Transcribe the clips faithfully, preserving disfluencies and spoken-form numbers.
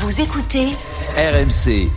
Vous écoutez R M C.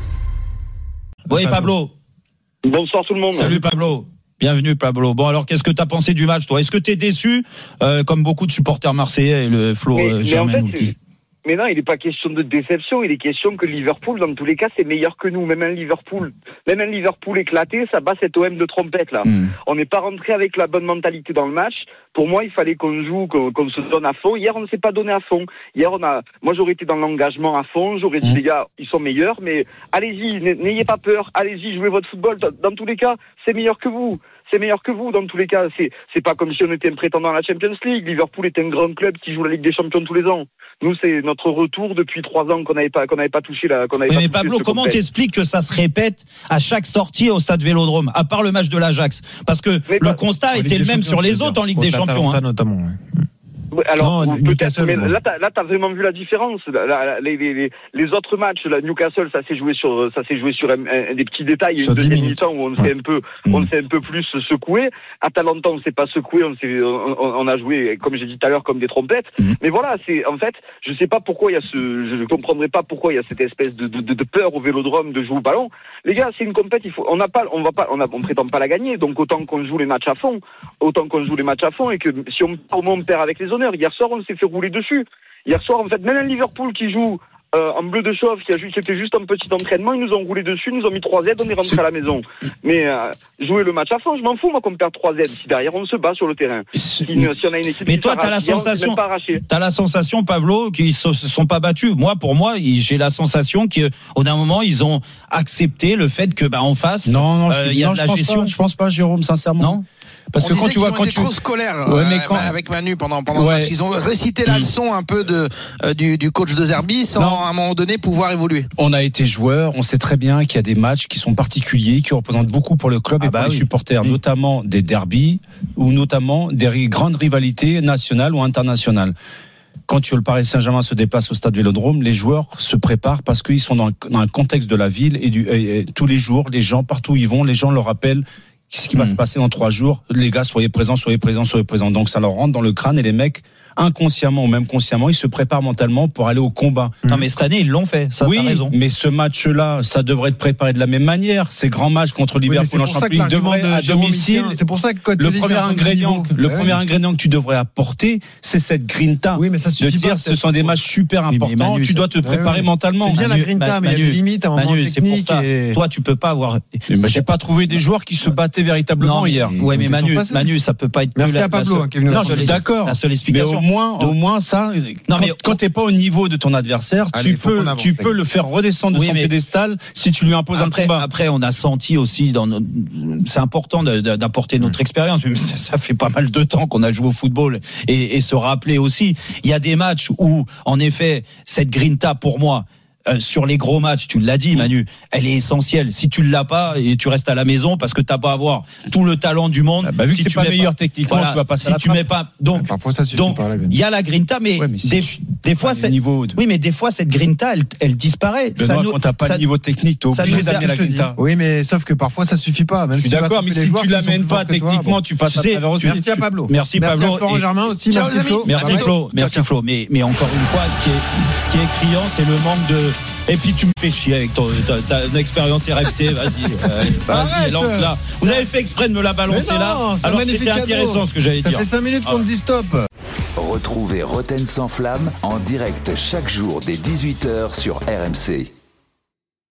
Oui, Pablo. Bonsoir tout le monde. Salut Pablo. Bienvenue Pablo. Bon alors, qu'est-ce que tu as pensé du match, toi ? Est-ce que tu es déçu, euh, comme beaucoup de supporters marseillais et le Flo mais, euh, mais Germain en nous fait, le disent ? Mais non, il n'est pas question de déception, il est question que Liverpool, dans tous les cas, c'est meilleur que nous. Même un Liverpool, même un Liverpool éclaté, ça bat cet O M de trompette là. Mm. On n'est pas rentré avec la bonne mentalité dans le match. Pour moi, il fallait qu'on joue, qu'on, qu'on se donne à fond. Hier, on ne s'est pas donné à fond. Hier, on a, moi, j'aurais été dans l'engagement à fond. J'aurais dit, mm. les gars, ils sont meilleurs, mais allez-y, n'ayez pas peur. Allez-y, jouez votre football. Dans tous les cas, c'est meilleur que vous. C'est meilleur que vous, dans tous les cas. C'est, c'est pas comme si on était un prétendant à la Champions League. Liverpool est un grand club qui joue la Ligue des Champions tous les ans. Nous, c'est notre retour depuis trois ans qu'on n'avait pas, qu'on n'avait pas touché la, qu'on n'avait oui, pas mais Pablo, comment t'expliques que ça se répète à chaque sortie au stade Vélodrome, à part le match de l'Ajax? Parce que mais le pas, constat était le même sur les autres en Ligue des Champions. Hein. Notamment, ouais. Alors, non, peut-être, mais là, t'as, là, t'as vraiment vu la différence. Là, là, les, les, les autres matchs, là, Newcastle, ça s'est joué sur, ça s'est joué sur un, un, des petits détails. Il y a une deuxième mi-temps où on s'est ouais. un peu, mmh. on s'est un peu plus secoué. Atalanta, on s'est pas secoué, on s'est, on, on a joué, comme j'ai dit tout à l'heure, comme des trompettes. Mmh. Mais voilà, c'est, en fait, je sais pas pourquoi il y a ce, je ne comprendrai pas pourquoi il y a cette espèce de, de, de peur au Vélodrome de jouer au ballon. Les gars, c'est une compète, il faut, on n'a pas, on va pas, on a, on prétend pas la gagner. Donc, autant qu'on joue les matchs à fond, autant qu'on joue les matchs à fond et que si on, au moins on perd avec les honneurs. Hier soir, on s'est fait rouler dessus. Hier soir, en fait, même un Liverpool qui joue euh, en bleu de chauffe, qui a juste, c'était juste un petit entraînement, ils nous ont roulé dessus, ils nous ont mis trois Z, on est rentré c'est... à la maison. Mais euh, jouer le match à fond, je m'en fous, moi, qu'on perd trois Z. Si derrière, on se bat sur le terrain. Si, si on a une équipe mais toi, t'as la sensation, t'as la sensation, Pablo, qu'ils se sont pas battus. Moi, pour moi, j'ai la sensation qu'au d'un moment, ils ont accepté le fait que, bah, en face, non, non, il euh, y a non, de la je gestion. Pense pas, je pense pas, Jérôme, sincèrement. Non. Parce on que quand tu vois quand tu trop scolaire ouais, mais quand... avec Manu pendant pendant ouais. ils ont récité la leçon un peu de euh, du, du coach de Zerbi sans non. à un moment donné pouvoir évoluer. On a été joueurs, on sait très bien qu'il y a des matchs qui sont particuliers, qui représentent beaucoup pour le club ah et bah pour oui. les supporters, oui. notamment des derbys ou notamment des grandes rivalités nationales ou internationales. Quand tu, le Paris Saint-Germain se déplace au stade Vélodrome, les joueurs se préparent parce qu'ils sont dans, dans un contexte de la ville et, du, et, et tous les jours, les gens partout où ils vont, les gens leur rappellent ce qui va mmh. se passer dans trois jours. Les gars, soyez présents, soyez présents, soyez présents. Donc ça leur rentre dans le crâne et les mecs, inconsciemment ou même consciemment, ils se préparent mentalement pour aller au combat. Non mais cette année ils l'ont fait, ça oui, t'as raison. Mais ce match-là, ça devrait être préparé de la même manière. Ces grands matchs contre Liverpool oui, en Champions League devraient à domicile. C'est pour ça que quand le tu premier ingrédient, le ouais. premier ingrédient que tu devrais apporter, c'est cette grinta. Oui, mais ça suffit de dire pas, ce sont des matchs super oui, importants. Manu, tu dois te préparer ouais, mentalement. C'est bien Manu, la grinta, Manu, mais il y a des limites à un moment technique. Et... Toi, tu peux pas avoir. J'ai pas trouvé des joueurs qui se battaient véritablement hier. Ouais, mais Manu, Manu, ça peut pas être. Merci à Pablo. Non, je suis d'accord. La seule explication. Mais au moins, au moins ça. Non, mais quand t'es pas au niveau de ton adversaire, Allez, tu peux, avance, tu peux le faire redescendre de oui, son pédestal si tu lui imposes après, un combat. Après, on a senti aussi, dans notre... c'est important de, de, d'apporter notre expérience. Mais ça, ça fait pas mal de temps qu'on a joué au football et, et se rappeler aussi. Il y a des matchs où, en effet, cette grinta pour moi. Euh, sur les gros matchs, tu l'as dit Manu, elle est essentielle. Si tu l'as pas et tu restes à la maison parce que t'as pas à avoir tout le talent du monde, ah bah, vu si que t'es tu pas mets meilleur pas, techniquement, voilà, tu vas pas. Si tu mets pas, donc, parfois ça suffit donc, par la il y a la grinta, mais, ouais, mais si des, tu, des fois, c'est niveau de... oui, mais des fois cette grinta, elle, elle disparaît. Benoît, ça nous, quand t'as pas ça, le niveau technique, t'es obligé d'amener la grinta. Oui, mais sauf que parfois ça suffit pas. Même je suis si d'accord, mais si tu l'amènes pas techniquement, tu passes à travers aussi. Merci à Pablo. Merci Pablo. Merci à Florent Germain aussi. Merci Flo. Merci Flo. Merci Flo. Mais mais encore une fois, ce qui est ce qui est criant, c'est le manque de. Et puis tu me fais chier avec ton, ta, ta expérience R M C, vas-y, euh, vas-y, lance-la. Vous avez fait exprès de me la balancer non, là, alors c'était intéressant cadeau. Ce que j'allais ça dire. Ça fait cinq minutes qu'on me dit stop. Retrouvez Roten sans flamme en direct chaque jour dès dix-huit heures sur R M C.